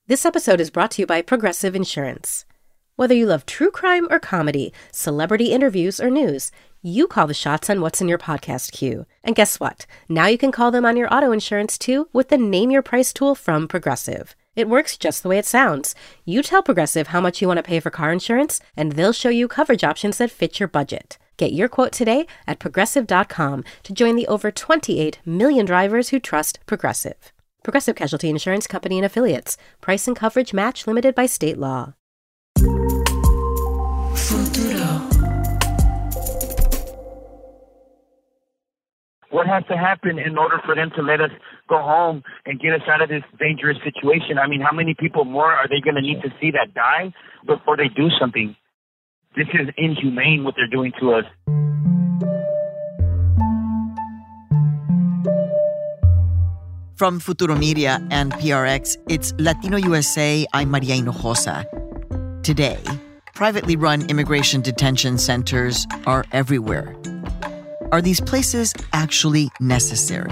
This episode is brought to you by Progressive Insurance. Whether you love true crime or comedy, celebrity interviews or news, you call the shots on what's in your podcast queue. And guess what? Now you can call them on your auto insurance too with the Name Your Price tool from Progressive. It works just the way it sounds. You tell Progressive how much you want to pay for car insurance, and they'll show you coverage options that fit your budget. Get your quote today at Progressive.com to join the over 28 million drivers who trust Progressive. Progressive Casualty Insurance Company and Affiliates. Price and coverage match limited by state law. What has to happen in order for them to let us go home and get us out of this dangerous situation? I mean, how many people more are they going to need to see that die before they do something? This is inhumane what they're doing to us. From Futuro Media and PRX, it's Latino USA. I'm Maria Hinojosa. Today, privately run immigration detention centers are everywhere. Are these places actually necessary?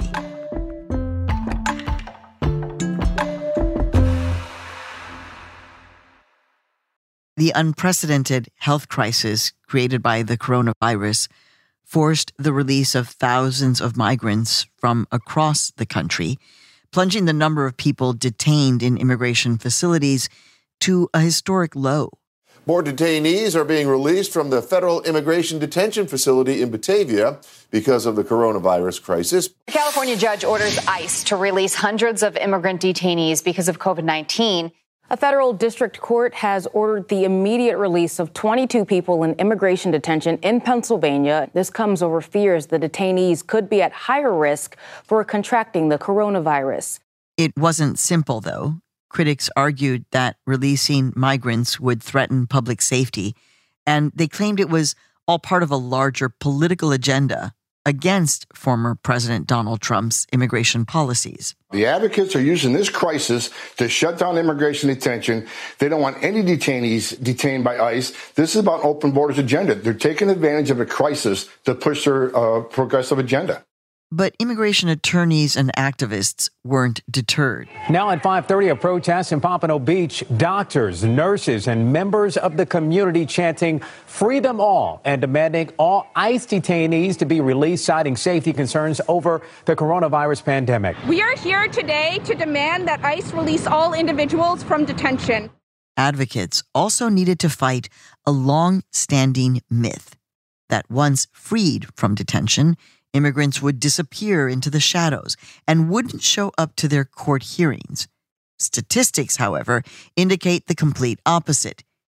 The unprecedented health crisis created by the coronavirus forced the release of thousands of migrants from across the country, plunging the number of people detained in immigration facilities to a historic low. More detainees are being released from the Federal Immigration Detention Facility in Batavia because of the coronavirus crisis. A California judge orders ICE to release hundreds of immigrant detainees because of COVID-19. A federal district court has ordered the immediate release of 22 people in immigration detention in Pennsylvania. This comes over fears the detainees could be at higher risk for contracting the coronavirus. It wasn't simple, though. Critics argued that releasing migrants would threaten public safety, and they claimed it was all part of a larger political agenda against former President Donald Trump's immigration policies. The advocates are using this crisis to shut down immigration detention. They don't want any detainees detained by ICE. This is about open borders agenda. They're taking advantage of a crisis to push their progressive agenda. But immigration attorneys and activists weren't deterred. Now at 5:30, a protest in Pompano Beach. Doctors, nurses, and members of the community chanting, "Free them all," and demanding all ICE detainees to be released, citing safety concerns over the coronavirus pandemic. We are here today to demand that ICE release all individuals from detention. Advocates also needed to fight a long-standing myth that once freed from detention, immigrants would disappear into the shadows and wouldn't show up to their court hearings. Statistics, however, indicate the complete opposite.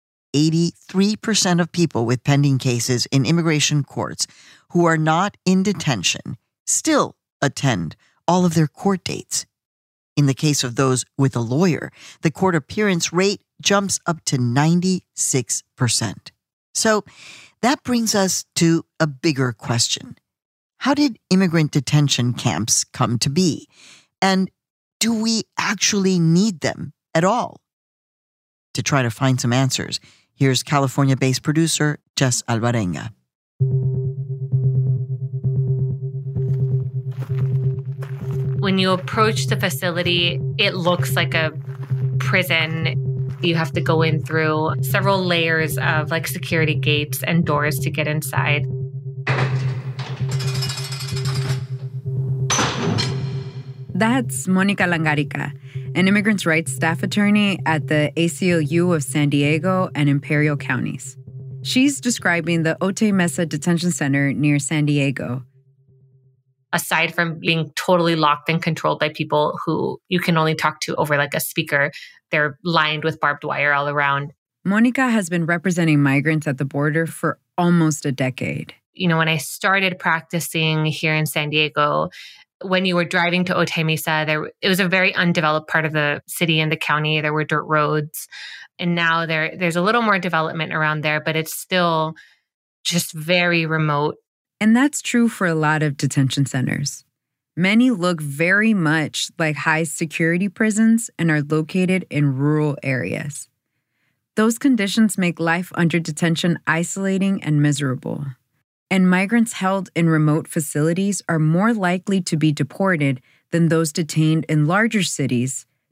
83% of people with pending cases in immigration courts who are not in detention still attend all of their court dates. In the case of those with a lawyer, the court appearance rate jumps up to 96%. So that brings us to a bigger question. How did immigrant detention camps come to be? And do we actually need them at all? To try to find some answers, here's California-based producer Jess Alvarenga. When you approach the facility, it looks like a prison. You have to go in through several layers of security gates and doors to get inside. That's Monica Langarica, an immigrants' rights staff attorney at the ACLU of San Diego and Imperial counties. She's describing the Otay Mesa Detention Center near San Diego. Aside from being totally locked and controlled by people who you can only talk to over a speaker, they're lined with barbed wire all around. Monica has been representing migrants at the border for almost a decade. When I started practicing here in San Diego, when you were driving to Otay Mesa, it was a very undeveloped part of the city and the county. There were dirt roads. And now there's a little more development around there, but it's still just very remote. And that's true for a lot of detention centers. Many look very much like high security prisons and are located in rural areas. Those conditions make life under detention isolating and miserable. And migrants held in remote facilities are more likely to be deported than those detained in larger cities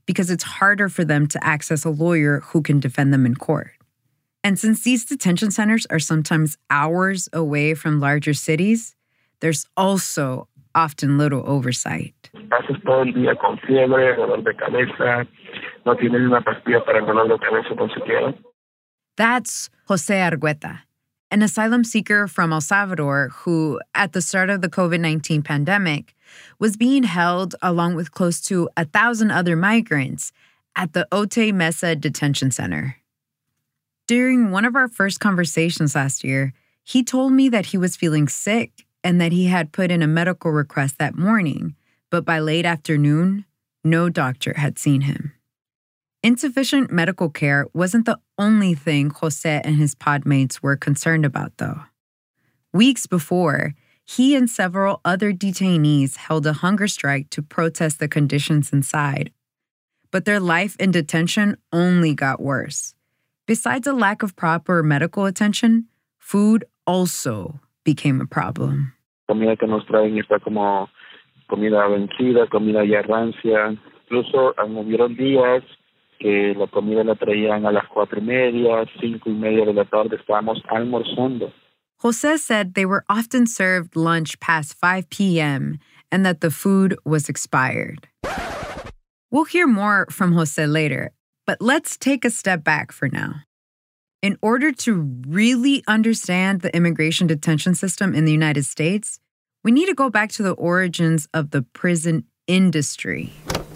because it's harder for them to access a lawyer who can defend them in court. And since these detention centers are sometimes hours away from larger cities, there's also often little oversight. Pasas todo el día con fiebre, dolor de cabeza, no tienes una pastilla para el dolor de cabeza tan siquiera. That's Jose Argueta, an asylum seeker from El Salvador who, at the start of the COVID-19 pandemic, was being held along with close to 1,000 other migrants at the Otay Mesa Detention Center. During one of our first conversations last year, he told me that he was feeling sick and that he had put in a medical request that morning, but by late afternoon, no doctor had seen him. Insufficient medical care wasn't the only thing Jose and his podmates were concerned about, though. Weeks before, he and several other detainees held a hunger strike to protest the conditions inside. But their life in detention only got worse. Besides a lack of proper medical attention, food also became a problem. Comida que nos traen está como comida vencida, comida ya rancia. Incluso hubieron días que la comida la traían a las 4:30, 5:30 de la tarde. Estábamos almorzando. Jose said they were often served lunch past 5 p.m. and that the food was expired. We'll hear more from Jose later, but let's take a step back for now. In order to really understand the immigration detention system in the United States, we need to go back to the origins of the prison industry.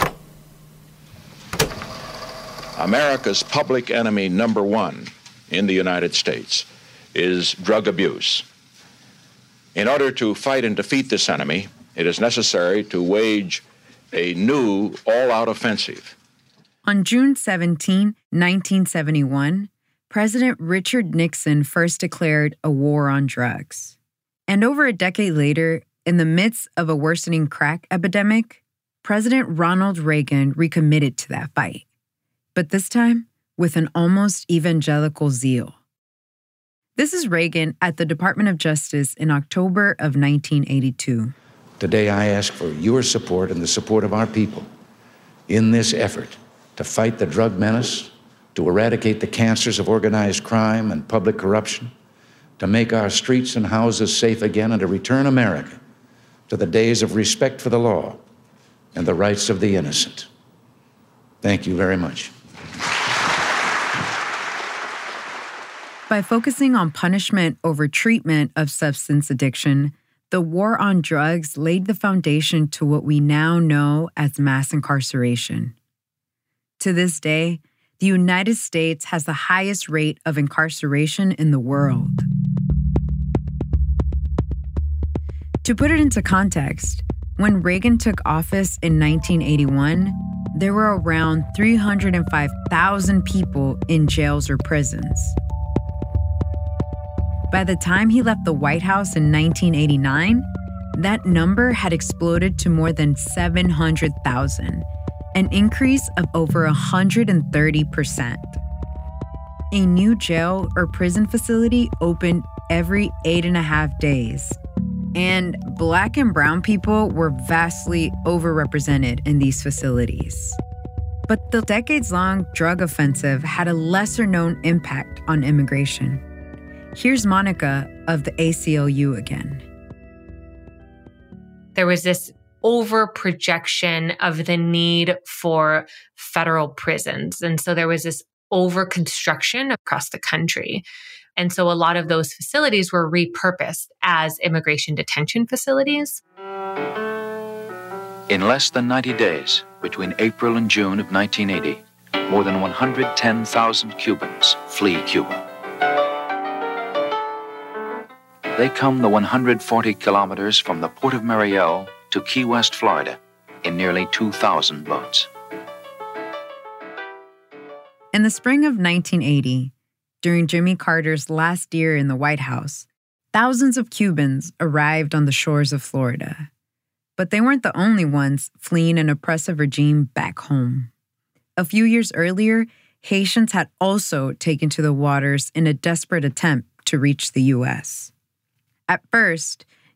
America's public enemy number one in the United States is drug abuse. In order to fight and defeat this enemy, it is necessary to wage a new all-out offensive. On June 17, 1971, President Richard Nixon first declared a war on drugs. And over a decade later, in the midst of a worsening crack epidemic, President Ronald Reagan recommitted to that fight. But this time, with an almost evangelical zeal. This is Reagan at the Department of Justice in October of 1982. Today, I ask for your support and the support of our people in this effort to fight the drug menace, to eradicate the cancers of organized crime and public corruption, to make our streets and houses safe again, and to return America to the days of respect for the law and the rights of the innocent. Thank you very much. By focusing on punishment over treatment of substance addiction, the war on drugs laid the foundation to what we now know as mass incarceration. To this day, the United States has the highest rate of incarceration in the world. To put it into context, when Reagan took office in 1981, there were around 305,000 people in jails or prisons. By the time he left the White House in 1989, that number had exploded to more than 700,000, an increase of over 130%. A new jail or prison facility opened every 8.5 days, and Black and brown people were vastly overrepresented in these facilities. But the decades-long drug offensive had a lesser-known impact on immigration. Here's Monica of the ACLU again. There was this over-projection of the need for federal prisons. And so there was this over-construction across the country. And so a lot of those facilities were repurposed as immigration detention facilities. In less than 90 days, between April and June of 1980, more than 110,000 Cubans flee Cuba. They come the 140 kilometers from the Port of Mariel to Key West, Florida, in nearly 2,000 boats. In the spring of 1980, during Jimmy Carter's last year in the White House, thousands of Cubans arrived on the shores of Florida. But they weren't the only ones fleeing an oppressive regime back home. A few years earlier, Haitians had also taken to the waters in a desperate attempt to reach the U.S. At first,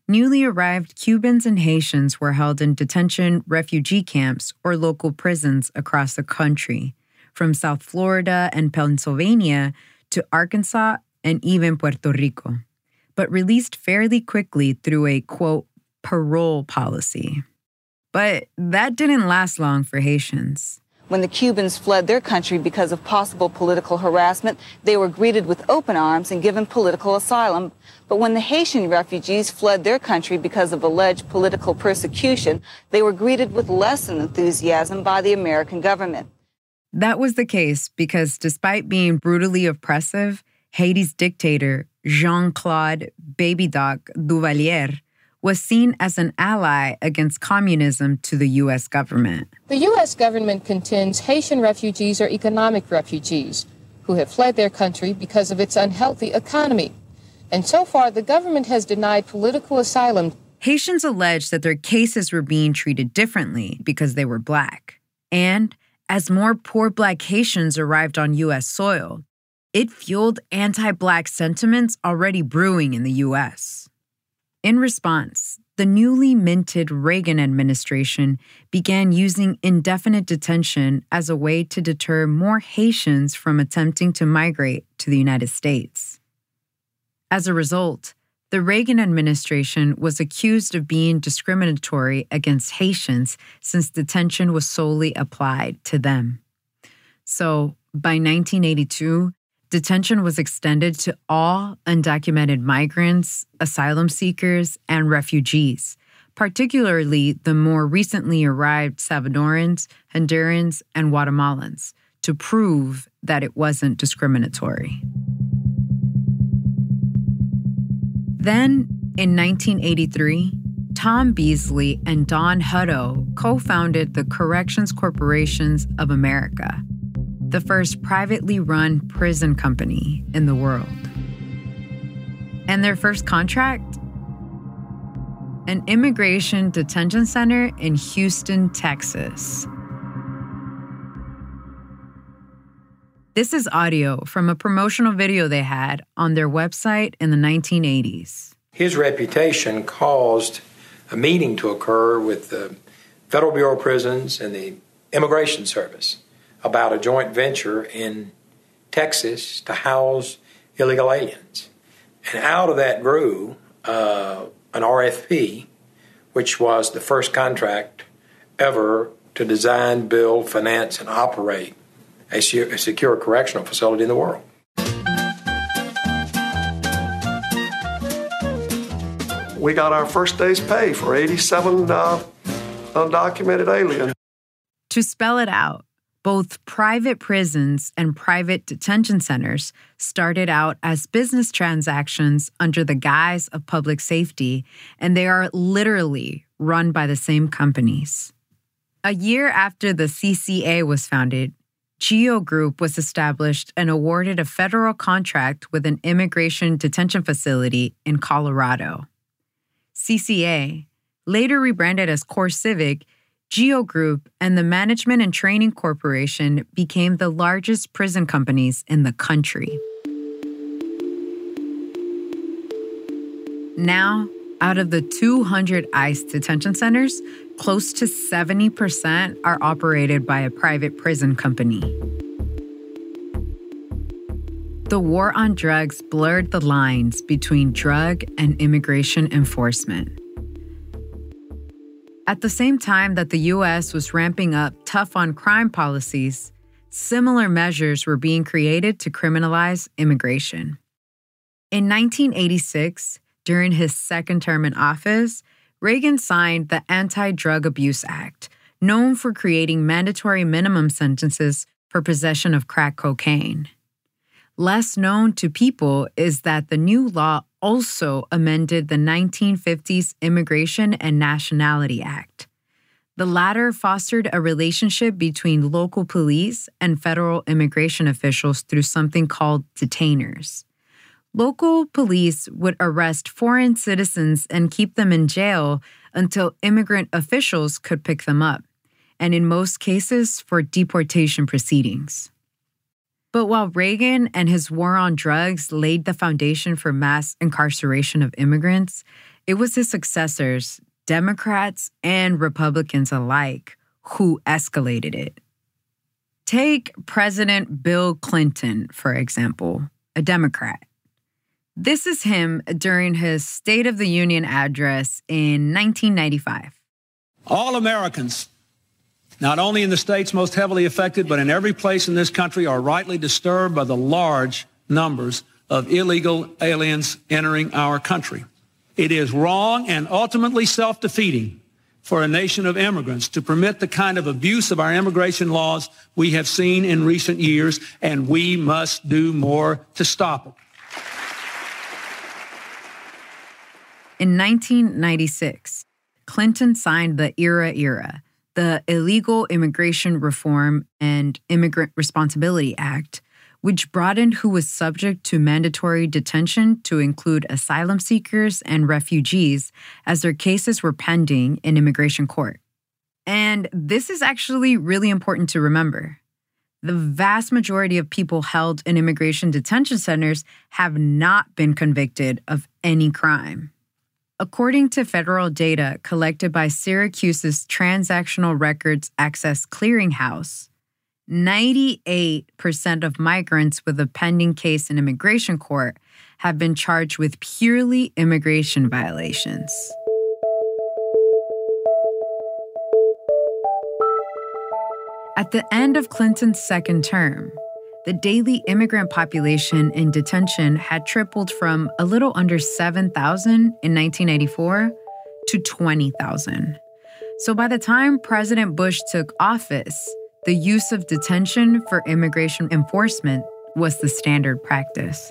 newly arrived Cubans and Haitians were held in detention refugee camps or local prisons across the country, from South Florida and Pennsylvania to Arkansas and even Puerto Rico, but released fairly quickly through a, quote, parole policy. But that didn't last long for Haitians. When the Cubans fled their country because of possible political harassment, they were greeted with open arms and given political asylum. But when the Haitian refugees fled their country because of alleged political persecution, they were greeted with less than enthusiasm by the American government. That was the case because despite being brutally oppressive, Haiti's dictator, Jean-Claude Baby Doc Duvalier, was seen as an ally against communism to the U.S. government. The U.S. government contends Haitian refugees are economic refugees who have fled their country because of its unhealthy economy. And so far, the government has denied political asylum. Haitians alleged that their cases were being treated differently because they were Black. And as more poor Black Haitians arrived on U.S. soil, it fueled anti-Black sentiments already brewing in the U.S. In response, the newly minted Reagan administration began using indefinite detention as a way to deter more Haitians from attempting to migrate to the United States. As a result, the Reagan administration was accused of being discriminatory against Haitians since detention was solely applied to them. So, by 1982, detention was extended to all undocumented migrants, asylum seekers, and refugees, particularly the more recently arrived Salvadorans, Hondurans, and Guatemalans, to prove that it wasn't discriminatory. Then, in 1983, Tom Beasley and Don Hutto co-founded the Corrections Corporations of America, the first privately run prison company in the world. And their first contract? An immigration detention center in Houston, Texas. This is audio from a promotional video they had on their website in the 1980s. His reputation caused a meeting to occur with the Federal Bureau of Prisons and the Immigration Service about a joint venture in Texas to house illegal aliens. And out of that grew an RFP, which was the first contract ever to design, build, finance, and operate a secure correctional facility in the world. We got our first day's pay for 87 undocumented aliens. To spell it out, both private prisons and private detention centers started out as business transactions under the guise of public safety, and they are literally run by the same companies. A year after the CCA was founded, GEO Group was established and awarded a federal contract with an immigration detention facility in Colorado. CCA, later rebranded as CoreCivic, GEO Group, and the Management and Training Corporation became the largest prison companies in the country. Now, out of the 200 ICE detention centers, close to 70% are operated by a private prison company. The war on drugs blurred the lines between drug and immigration enforcement. At the same time that the U.S. was ramping up tough-on-crime policies, similar measures were being created to criminalize immigration. In 1986, during his second term in office, Reagan signed the Anti-Drug Abuse Act, known for creating mandatory minimum sentences for possession of crack cocaine. Less known to people is that the new law also amended the 1950s Immigration and Nationality Act. The latter fostered a relationship between local police and federal immigration officials through something called detainers. Local police would arrest foreign citizens and keep them in jail until immigrant officials could pick them up, and in most cases for deportation proceedings. But while Reagan and his war on drugs laid the foundation for mass incarceration of immigrants, It was his successors, Democrats and Republicans alike, who escalated it. Take President Bill Clinton, for example, a Democrat. This is him during his State of the Union address in 1995. All Americans, not only in the states most heavily affected, but in every place in this country, are rightly disturbed by the large numbers of illegal aliens entering our country. It is wrong and ultimately self-defeating for a nation of immigrants to permit the kind of abuse of our immigration laws we have seen in recent years, and we must do more to stop it. In 1996, Clinton signed the IRA, the Illegal Immigration Reform and Immigrant Responsibility Act, which broadened who was subject to mandatory detention to include asylum seekers and refugees as their cases were pending in immigration court. And this is actually really important to remember. The vast majority of people held in immigration detention centers have not been convicted of any crime. According to federal data collected by Syracuse's Transactional Records Access Clearinghouse, 98% of migrants with a pending case in immigration court have been charged with purely immigration violations. At the end of Clinton's second term, the daily immigrant population in detention had tripled from a little under 7,000 in 1984 to 20,000. So by the time President Bush took office, the use of detention for immigration enforcement was the standard practice.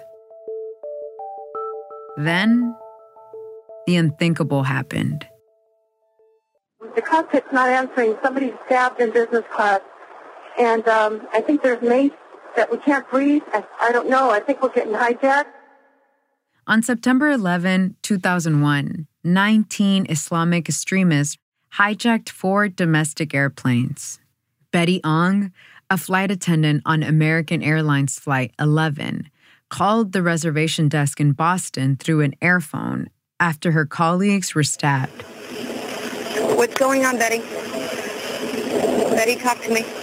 Then, the unthinkable happened. The cockpit's not answering. Somebody's stabbed in business class. And I think there's mace that we can't breathe. I don't know. I think we're getting hijacked. On September 11, 2001, 19 Islamic extremists hijacked 4 domestic airplanes. Betty Ong, a flight attendant on American Airlines Flight 11, called the reservation desk in Boston through an airphone after her colleagues were stabbed. What's going on, Betty? Betty, talk to me.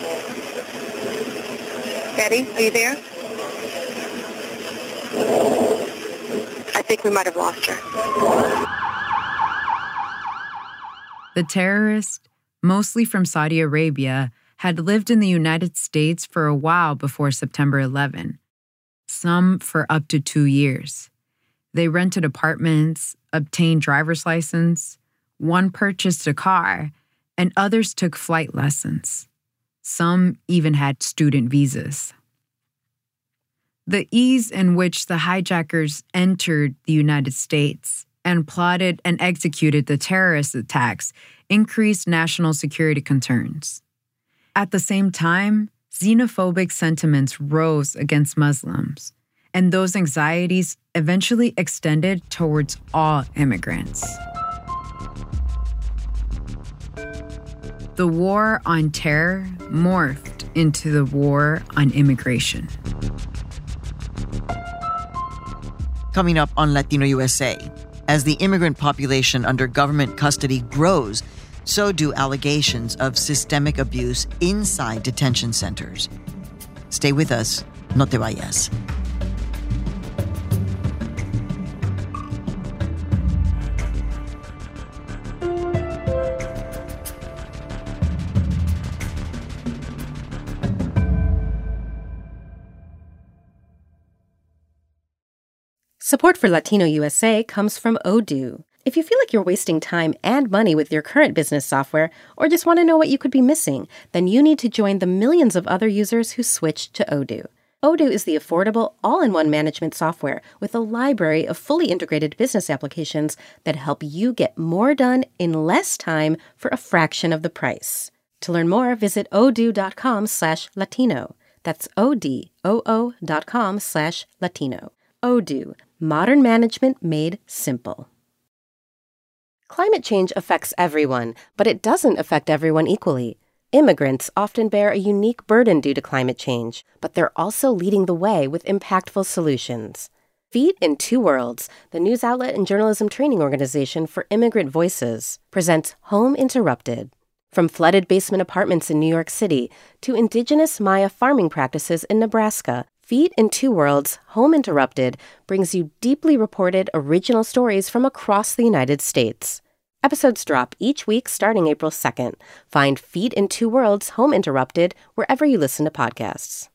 Betty, are you there? I think we might have lost her. The terrorist, mostly from Saudi Arabia, had lived in the United States for a while before September 11, some for up to 2 years. They rented apartments, obtained driver's license, one purchased a car, and others took flight lessons. Some even had student visas. The ease in which the hijackers entered the United States and plotted and executed the terrorist attacks increased national security concerns. At the same time, xenophobic sentiments rose against Muslims, and those anxieties eventually extended towards all immigrants. The war on terror morphed into the war on immigration. Coming up on Latino USA, as the immigrant population under government custody grows, so do allegations of systemic abuse inside detention centers. Stay with us, no te vayas. Support for Latino USA comes from Odoo. If you feel like you're wasting time and money with your current business software, or just want to know what you could be missing, then you need to join the millions of other users who switched to Odoo. Odoo is the affordable, all-in-one management software with a library of fully integrated business applications that help you get more done in less time for a fraction of the price. To learn more, visit odoo.com/Latino. That's ODOO.com/Latino. Odoo, modern management made simple. Climate change affects everyone, but it doesn't affect everyone equally. Immigrants often bear a unique burden due to climate change, but they're also leading the way with impactful solutions. Feet in Two Worlds, the news outlet and journalism training organization for immigrant voices, presents Home Interrupted. From flooded basement apartments in New York City to indigenous Maya farming practices in Nebraska, Feet in Two Worlds, Home Interrupted brings you deeply reported original stories from across the United States. Episodes drop each week starting April 2nd. Find Feet in Two Worlds, Home Interrupted wherever you listen to podcasts.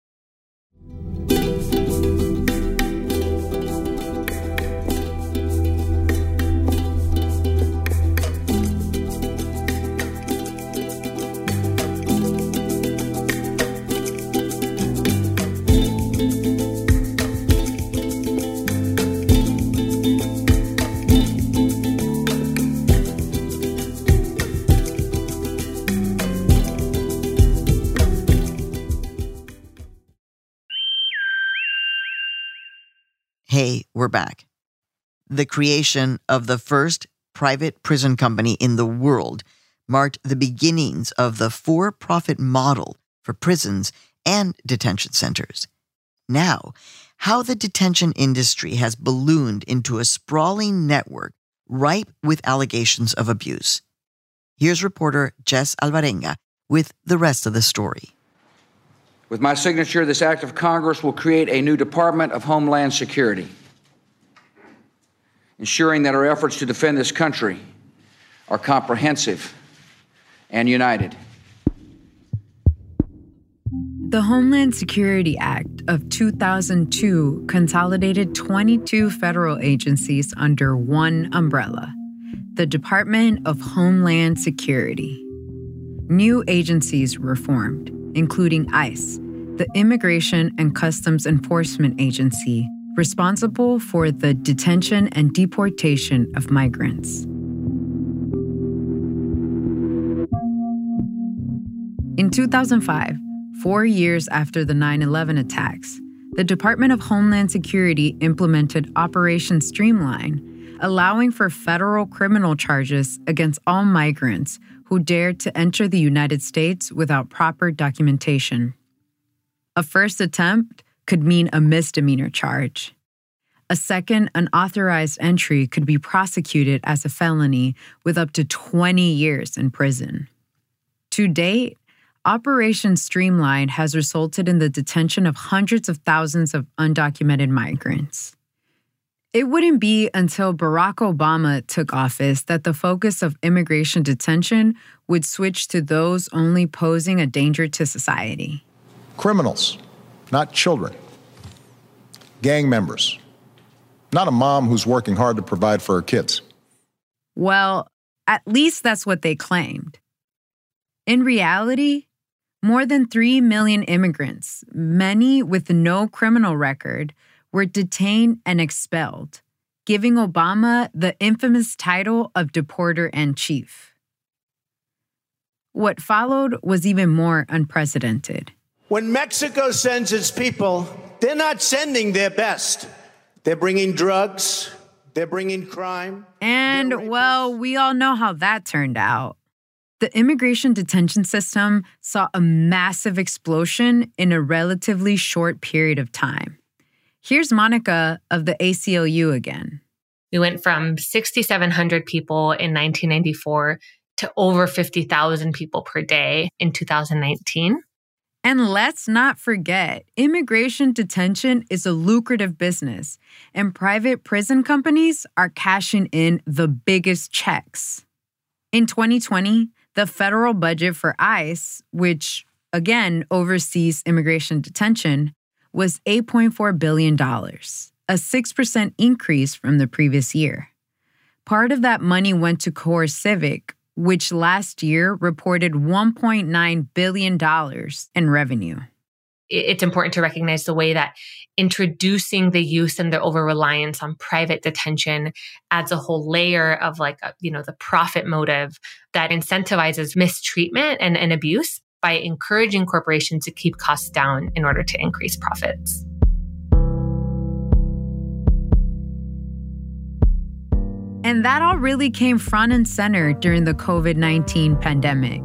Hey, we're back. The creation of the first private prison company in the world marked the beginnings of the for-profit model for prisons and detention centers. Now, how the detention industry has ballooned into a sprawling network ripe with allegations of abuse. Here's reporter Jess Alvarenga with the rest of the story. With my signature, this act of Congress will create a new Department of Homeland Security, ensuring that our efforts to defend this country are comprehensive and united. The Homeland Security Act of 2002 consolidated 22 federal agencies under one umbrella, the Department of Homeland Security. New agencies were formed, including ICE, the Immigration and Customs Enforcement Agency, responsible for the detention and deportation of migrants. In 2005, 4 years after the 9/11 attacks, the Department of Homeland Security implemented Operation Streamline, allowing for federal criminal charges against all migrants who dared to enter the United States without proper documentation. A first attempt could mean a misdemeanor charge. A second unauthorized entry could be prosecuted as a felony with up to 20 years in prison. To date, Operation Streamline has resulted in the detention of hundreds of thousands of undocumented migrants. It wouldn't be until Barack Obama took office that the focus of immigration detention would switch to those only posing a danger to society. Criminals, not children. Gang members, not a mom who's working hard to provide for her kids. Well, at least that's what they claimed. In reality, more than 3 million immigrants, many with no criminal record, were detained and expelled, giving Obama the infamous title of deporter-in-chief. What followed was even more unprecedented. When Mexico sends its people, they're not sending their best. They're bringing drugs, they're bringing crime. And, well, we all know how that turned out. The immigration detention system saw a massive explosion in a relatively short period of time. Here's Monica of the ACLU again. We went from 6,700 people in 1994 to over 50,000 people per day in 2019. And let's not forget, immigration detention is a lucrative business, and private prison companies are cashing in the biggest checks. In 2020, the federal budget for ICE, which again oversees immigration detention, was $8.4 billion, a 6% increase from the previous year. Part of that money went to CoreCivic, which last year reported $1.9 billion in revenue. It's important to recognize the way that introducing the use and the over-reliance on private detention adds a whole layer of the profit motive that incentivizes mistreatment and abuse by encouraging corporations to keep costs down in order to increase profits. And that all really came front and center during the COVID-19 pandemic.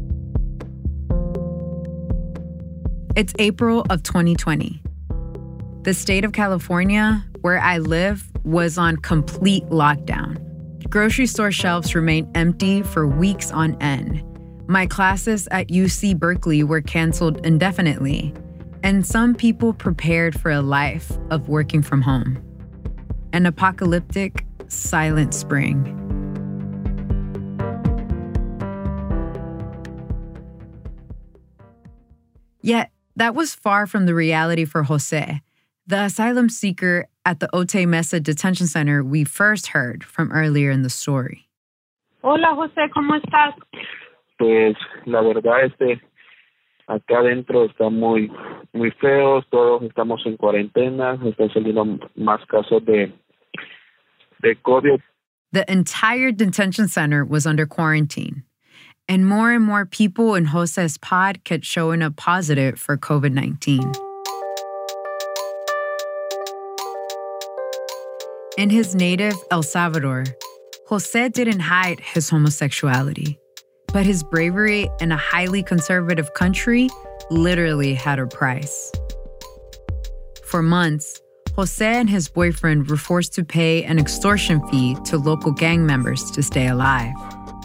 It's April of 2020. The state of California, where I live, was on complete lockdown. Grocery store shelves remained empty for weeks on end. My classes at UC Berkeley were canceled indefinitely, and some people prepared for a life of working from home. An apocalyptic, silent spring. Yet, that was far from the reality for Jose, the asylum seeker at the Otay Mesa Detention Center we first heard from earlier in the story. Hola, José, ¿cómo estás? Pues la verdad acá adentro está muy feo, todos estamos en cuarentena, están saliendo más casos de COVID. The entire detention center was under quarantine, and more people in Jose's pod kept showing up positive for COVID-19. In his native El Salvador, Jose didn't hide his homosexuality, but his bravery in a highly conservative country literally had a price. For months, Jose and his boyfriend were forced to pay an extortion fee to local gang members to stay alive.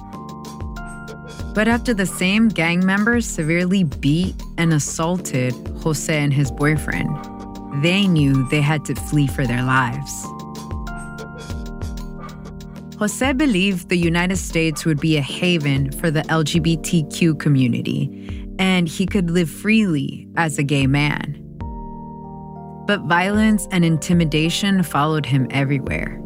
But after the same gang members severely beat and assaulted Jose and his boyfriend, they knew they had to flee for their lives. Jose believed the United States would be a haven for the LGBTQ community, and he could live freely as a gay man. But violence and intimidation followed him everywhere.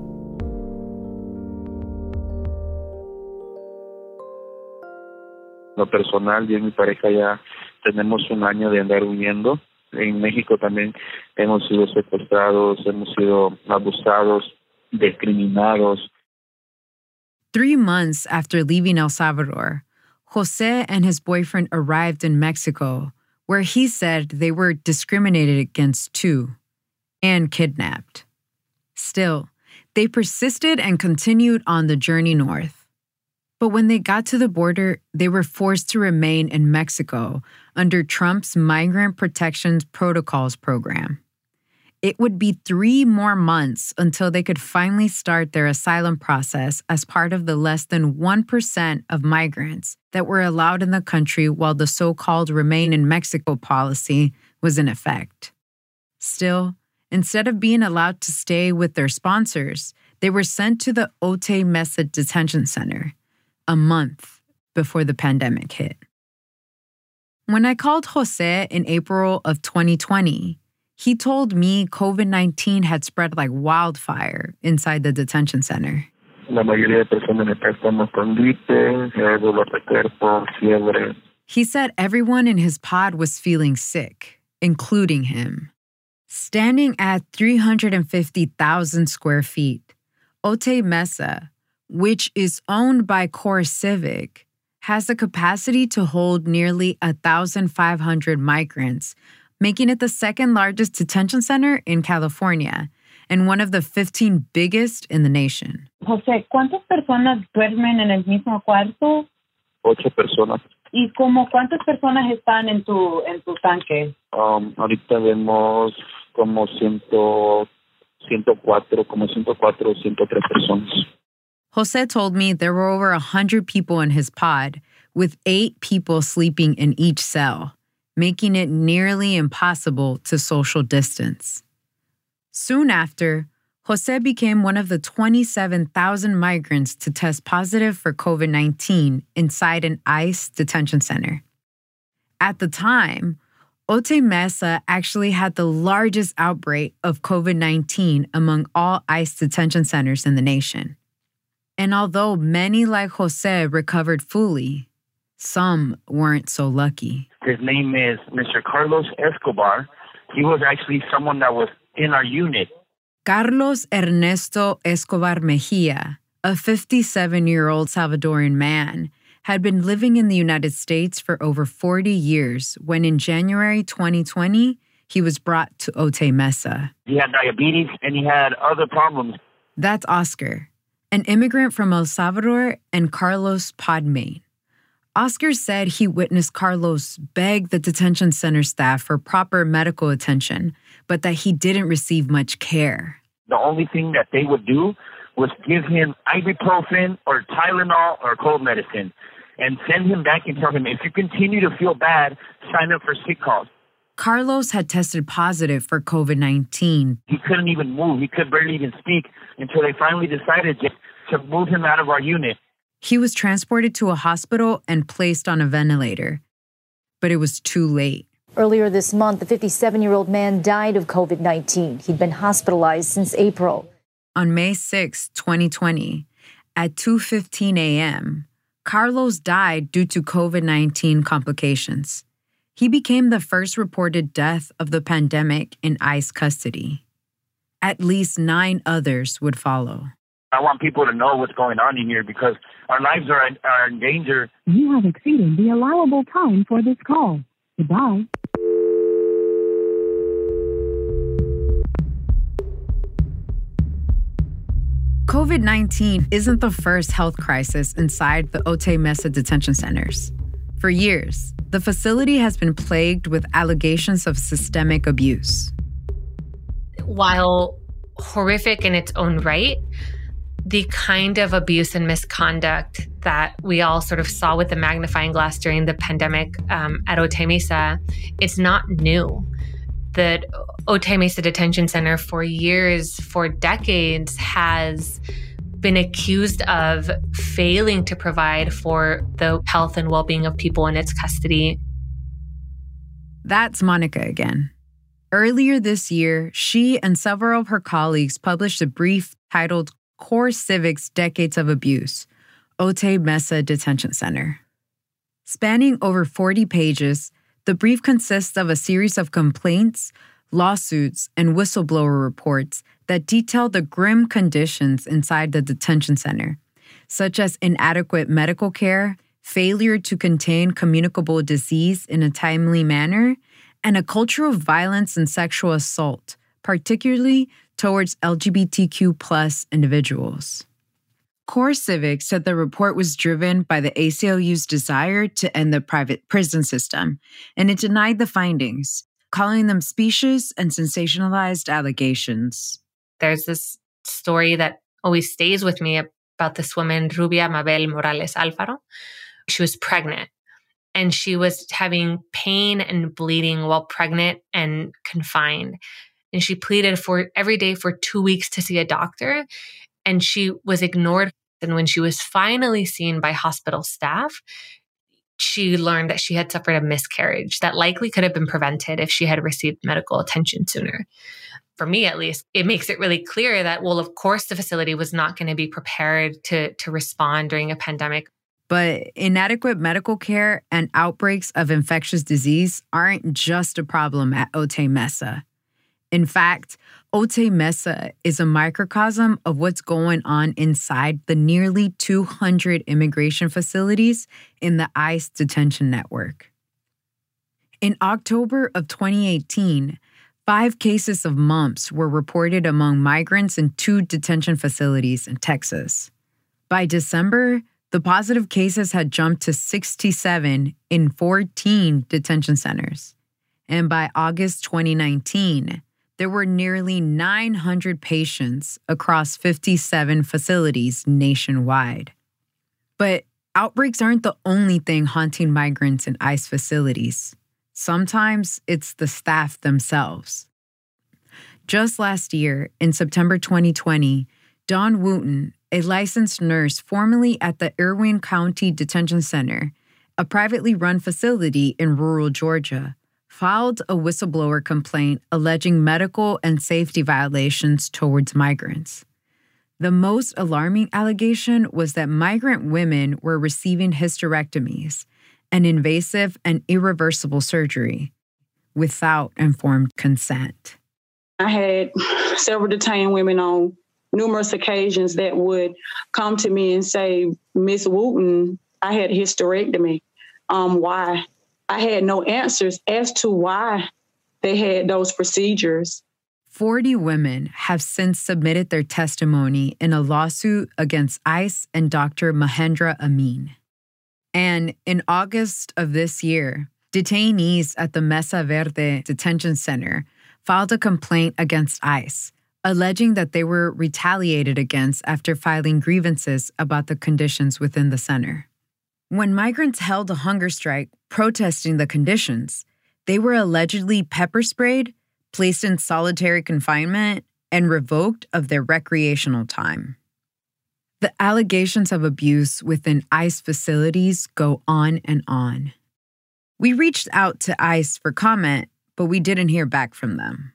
Lo personal, yo y mi pareja ya tenemos un año de andar huyendo. En México también hemos sido secuestrados, hemos sido abusados, discriminados. 3 months after leaving El Salvador, Jose and his boyfriend arrived in Mexico, where he said they were discriminated against too, and kidnapped. Still, they persisted and continued on the journey north. But when they got to the border, they were forced to remain in Mexico under Trump's Migrant Protections Protocols program. It would be 3 more months until they could finally start their asylum process as part of the less than 1% of migrants that were allowed in the country while the so-called Remain in Mexico policy was in effect. Still, instead of being allowed to stay with their sponsors, they were sent to the Otay Mesa Detention Center a month before the pandemic hit. When I called Jose in April of 2020, he told me COVID-19 had spread like wildfire inside the detention center. La mayoría de personas acá estamos con gripe, dolor de cuerpo, fiebre. He said everyone in his pod was feeling sick, including him. Standing at 350,000 square feet, Otay Mesa, which is owned by CoreCivic, has the capacity to hold nearly 1,500 migrants, making it the second largest detention center in California and one of the 15 biggest in the nation. José, ¿cuántas personas duermen en el mismo cuarto? 8 personas. ¿Y como cuántas personas están en tu tanque? Ahorita vemos como 104 o 103 personas. Jose told me there were over 100 people in his pod, with 8 people sleeping in each cell, making it nearly impossible to social distance. Soon after, Jose became one of the 27,000 migrants to test positive for COVID-19 inside an ICE detention center. At the time, Otay Mesa actually had the largest outbreak of COVID-19 among all ICE detention centers in the nation. And although many like Jose recovered fully, some weren't so lucky. His name is Mr. Carlos Escobar. He was actually someone that was in our unit. Carlos Ernesto Escobar Mejia, a 57-year-old Salvadoran man, had been living in the United States for over 40 years when in January 2020, he was brought to Otay Mesa. He had diabetes and he had other problems. That's Oscar, an immigrant from El Salvador and Carlos' podmate. Oscar said he witnessed Carlos beg the detention center staff for proper medical attention, but that he didn't receive much care. The only thing that they would do was give him ibuprofen or Tylenol or cold medicine and send him back and tell him, if you continue to feel bad, sign up for sick calls. Carlos had tested positive for COVID-19. He couldn't even move. He could barely even speak until they finally decided to move him out of our unit. He was transported to a hospital and placed on a ventilator, but it was too late. Earlier this month, the 57-year-old man died of COVID-19. He'd been hospitalized since April. On May 6, 2020, at 2:15 a.m., Carlos died due to COVID-19 complications. He became the first reported death of the pandemic in ICE custody. At least 9 others would follow. I want people to know what's going on in here because our lives are in danger. You have exceeded the allowable time for this call. Goodbye. COVID-19 isn't the first health crisis inside the Otay Mesa detention centers. For years, the facility has been plagued with allegations of systemic abuse. While horrific in its own right, the kind of abuse and misconduct that we all sort of saw with the magnifying glass during the pandemic at Otay Mesa, it's not new. The Otay Mesa Detention Center for years, for decades, has been accused of failing to provide for the health and well-being of people in its custody. That's Monica again. Earlier this year, she and several of her colleagues published a brief titled CoreCivic's Decades of Abuse, Otay Mesa Detention Center. Spanning over 40 pages, the brief consists of a series of complaints, lawsuits, and whistleblower reports that detail the grim conditions inside the detention center, such as inadequate medical care, failure to contain communicable disease in a timely manner, and a culture of violence and sexual assault, particularly towards LGBTQ+ individuals. CoreCivic said the report was driven by the ACLU's desire to end the private prison system, and it denied the findings, calling them specious and sensationalized allegations. There's this story that always stays with me about this woman, Rubia Mabel Morales Alfaro. She was pregnant, and she was having pain and bleeding while pregnant and confined. And she pleaded for every day for 2 weeks to see a doctor, and she was ignored. And when she was finally seen by hospital staff, she learned that she had suffered a miscarriage that likely could have been prevented if she had received medical attention sooner. For me, at least, it makes it really clear that, well, of course, the facility was not going to be prepared to respond during a pandemic. But inadequate medical care and outbreaks of infectious disease aren't just a problem at Otay Mesa. In fact, Otay Mesa is a microcosm of what's going on inside the nearly 200 immigration facilities in the ICE detention network. In October of 2018, 5 cases of mumps were reported among migrants in 2 detention facilities in Texas. By December, the positive cases had jumped to 67 in 14 detention centers. And by August 2019, there were nearly 900 patients across 57 facilities nationwide. But outbreaks aren't the only thing haunting migrants in ICE facilities. Sometimes it's the staff themselves. Just last year, in September 2020, Dawn Wooten, a licensed nurse formerly at the Irwin County Detention Center, a privately run facility in rural Georgia, filed a whistleblower complaint alleging medical and safety violations towards migrants. The most alarming allegation was that migrant women were receiving hysterectomies, an invasive and irreversible surgery, without informed consent. I had several detained women on numerous occasions that would come to me and say, Miss Wooten, I had a hysterectomy. Why? I had no answers as to why they had those procedures. 40 women have since submitted their testimony in a lawsuit against ICE and Dr. Mahendra Amin. And in August of this year, detainees at the Mesa Verde Detention Center filed a complaint against ICE, alleging that they were retaliated against after filing grievances about the conditions within the center. When migrants held a hunger strike protesting the conditions, they were allegedly pepper sprayed, placed in solitary confinement, and revoked of their recreational time. The allegations of abuse within ICE facilities go on and on. We reached out to ICE for comment, but we didn't hear back from them.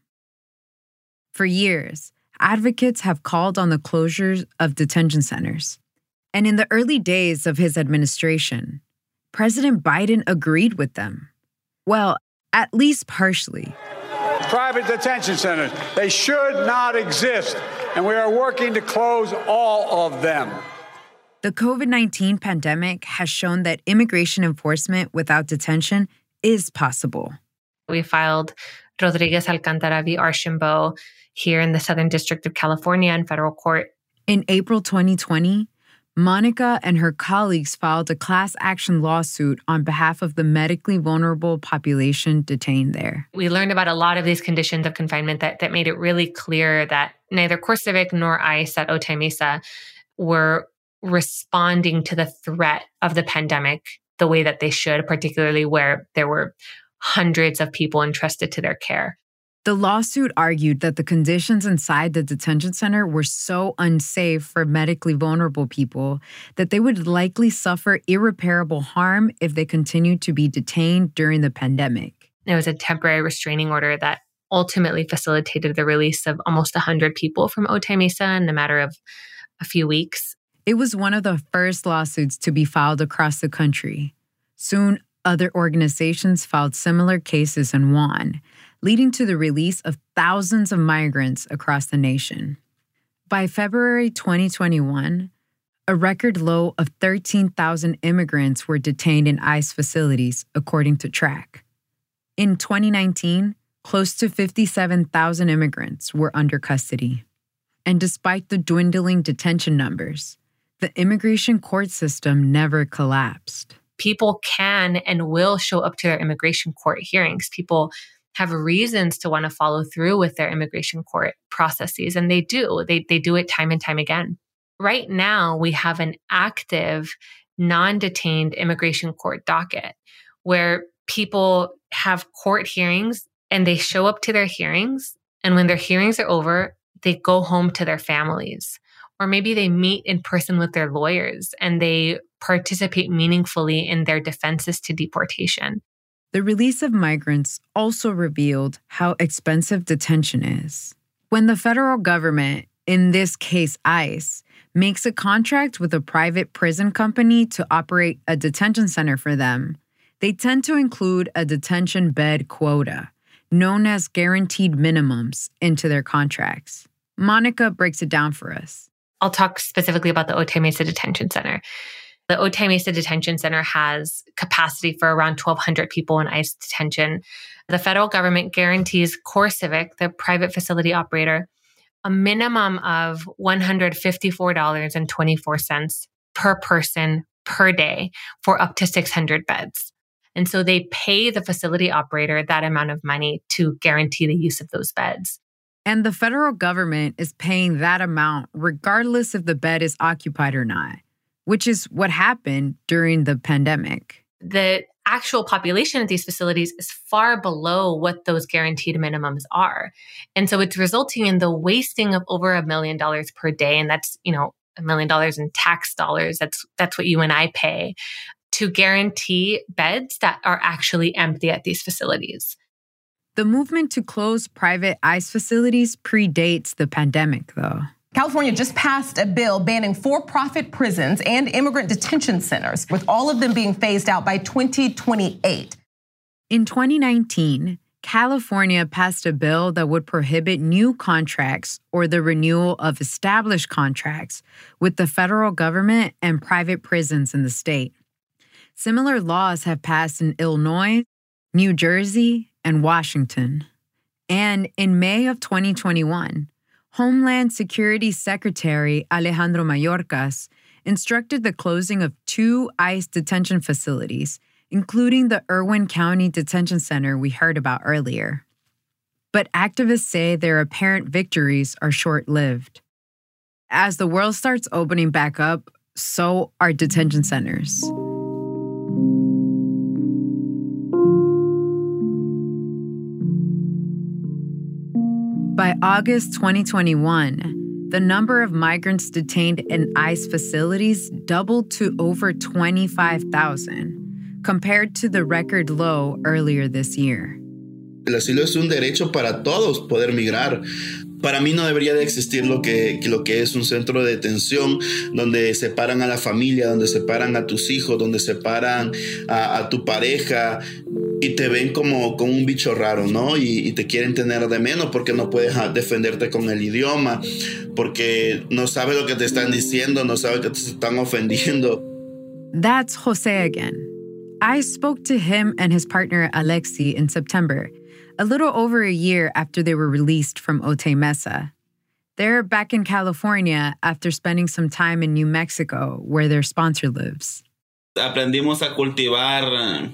For years, advocates have called on the closures of detention centers. And in the early days of his administration, President Biden agreed with them. Well, at least partially. Private detention centers, they should not exist, and we are working to close all of them. The COVID-19 pandemic has shown that immigration enforcement without detention is possible. We filed Rodriguez Alcantara v. Archambault here in the Southern District of California in federal court. In April 2020, Monica and her colleagues filed a class action lawsuit on behalf of the medically vulnerable population detained there. We learned about a lot of these conditions of confinement that made it really clear that neither CoreCivic nor ICE at Otay Mesa were responding to the threat of the pandemic the way that they should, particularly where there were hundreds of people entrusted to their care. The lawsuit argued that the conditions inside the detention center were so unsafe for medically vulnerable people that they would likely suffer irreparable harm if they continued to be detained during the pandemic. It was a temporary restraining order that ultimately facilitated the release of almost 100 people from Otay Mesa in a matter of a few weeks. It was one of the first lawsuits to be filed across the country. Soon, other organizations filed similar cases and won, leading to the release of thousands of migrants across the nation. By February 2021, a record low of 13,000 immigrants were detained in ICE facilities, according to TRAC. In 2019, close to 57,000 immigrants were under custody. And despite the dwindling detention numbers, the immigration court system never collapsed. People can and will show up to their immigration court hearings. People have reasons to want to follow through with their immigration court processes, and they do. They do it time and time again. Right now, we have an active, non-detained immigration court docket where people have court hearings and they show up to their hearings, and when their hearings are over, they go home to their families. Or maybe they meet in person with their lawyers and they participate meaningfully in their defenses to deportation. The release of migrants also revealed how expensive detention is. When the federal government, in this case ICE, makes a contract with a private prison company to operate a detention center for them, they tend to include a detention bed quota, known as guaranteed minimums, into their contracts. Monica breaks it down for us. I'll talk specifically about the Otay Mesa Detention Center. The Otay Mesa Detention Center has capacity for around 1,200 people in ICE detention. The federal government guarantees CoreCivic, the private facility operator, a minimum of $154.24 per person per day for up to 600 beds. And so they pay the facility operator that amount of money to guarantee the use of those beds. And the federal government is paying that amount regardless if the bed is occupied or not, which is what happened during the pandemic. The actual population at these facilities is far below what those guaranteed minimums are. And so it's resulting in the wasting of over $1 million per day. And that's, $1 million in tax dollars. That's what you and I pay to guarantee beds that are actually empty at these facilities. The movement to close private ICE facilities predates the pandemic, though. California just passed a bill banning for-profit prisons and immigrant detention centers, with all of them being phased out by 2028. In 2019, California passed a bill that would prohibit new contracts or the renewal of established contracts with the federal government and private prisons in the state. Similar laws have passed in Illinois, New Jersey, and Washington. And in May of 2021, Homeland Security Secretary Alejandro Mayorkas instructed the closing of 2 ICE detention facilities, including the Irwin County Detention Center we heard about earlier. But activists say their apparent victories are short-lived. As the world starts opening back up, so are detention centers. By August 2021, the number of migrants detained in ICE facilities doubled to over 25,000, compared to the record low earlier this year. El asilo es un derecho para todos poder migrar. Para mí no debería de existir lo que es un centro de detención donde separan a la familia, donde separan a tus hijos, donde separan a tu pareja y te ven como un bicho raro, ¿no? Y te quieren tener de menos porque no puedes defenderte con el idioma, porque no sabes lo que te están diciendo, no sabes que te están ofendiendo. That's Jose again. I spoke to him and his partner Alexi in September, a little over a year after they were released from Otay Mesa. They're back in California after spending some time in New Mexico, where their sponsor lives. Aprendimos a cultivar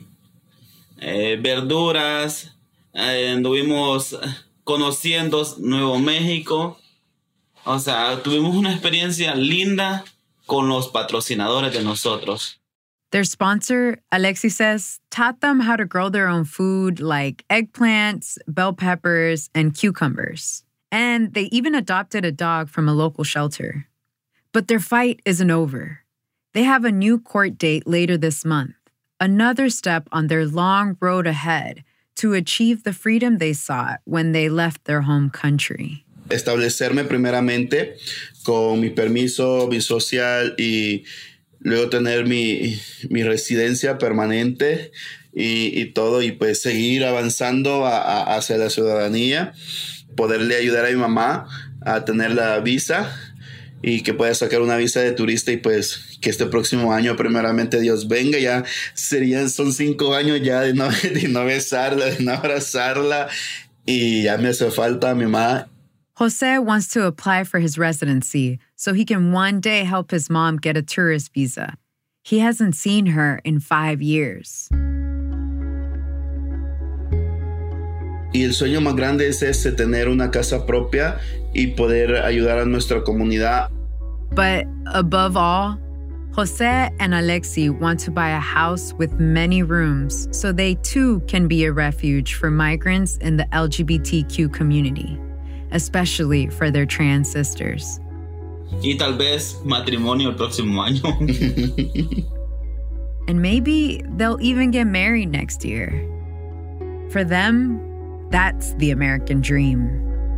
verduras, anduvimos conociendo Nuevo México. O sea, tuvimos una experiencia linda con los patrocinadores de nosotros. Their sponsor, Alexi says, taught them how to grow their own food like eggplants, bell peppers, and cucumbers. And they even adopted a dog from a local shelter. But their fight isn't over. They have a new court date later this month, another step on their long road ahead to achieve the freedom they sought when they left their home country. Establecerme primeramente con mi permiso, mi social y luego tener mi residencia permanente y todo, y pues seguir avanzando hacia la ciudadanía, poderle ayudar a mi mamá a tener la visa y que pueda sacar una visa de turista y pues que este próximo año primeramente Dios venga. Ya son 5 años ya de no besarla, de no abrazarla y ya me hace falta mi mamá. Jose wants to apply for his residency so he can one day help his mom get a tourist visa. He hasn't seen her in 5 years. Y el sueño más grande es ese, tener una casa propia y poder ayudar a nuestra comunidad. But above all, Jose and Alexi want to buy a house with many rooms so they too can be a refuge for migrants in the LGBTQ community, especially for their trans sisters. Y tal vez matrimonio el próximo año. And maybe they'll even get married next year. For them, that's the American dream.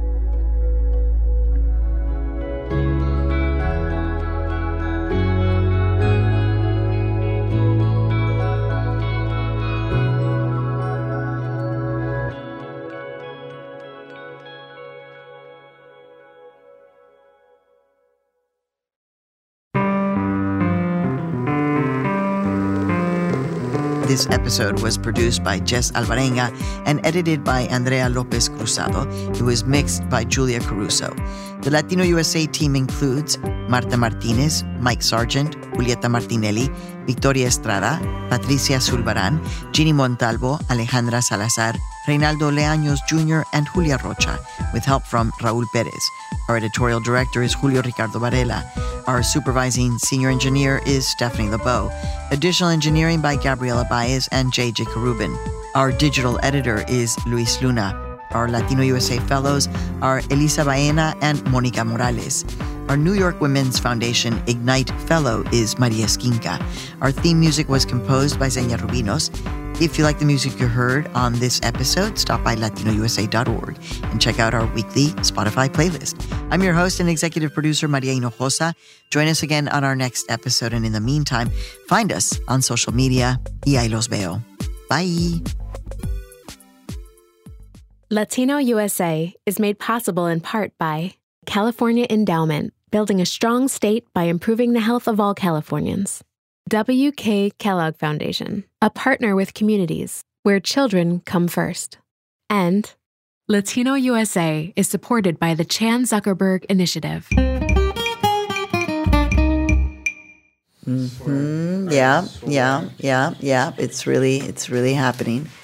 This episode was produced by Jess Alvarenga and edited by Andrea Lopez Cruzado. It was mixed by Julia Caruso. The Latino USA team includes Marta Martinez, Mike Sargent, Julieta Martinelli, Victoria Estrada, Patricia Zulbarán, Ginny Montalvo, Alejandra Salazar, Reinaldo Leaños Jr., and Julia Rocha, with help from Raúl Pérez. Our editorial director is Julio Ricardo Varela. Our supervising senior engineer is Stephanie LeBeau. Additional engineering by Gabriela Baez and J.J. Karubin. Our digital editor is Luis Luna. Our Latino USA fellows are Elisa Baena and Monica Morales. Our New York Women's Foundation Ignite fellow is Maria Esquinca. Our theme music was composed by Zenia Rubinos. If you like the music you heard on this episode, stop by latinousa.org and check out our weekly Spotify playlist. I'm your host and executive producer, Maria Hinojosa. Join us again on our next episode. And in the meantime, find us on social media. Y ahí los veo. Bye. Latino USA is made possible in part by California Endowment, building a strong state by improving the health of all Californians. W.K. Kellogg Foundation, a partner with communities where children come first. And Latino USA is supported by the Chan Zuckerberg Initiative. Yeah. It's really happening.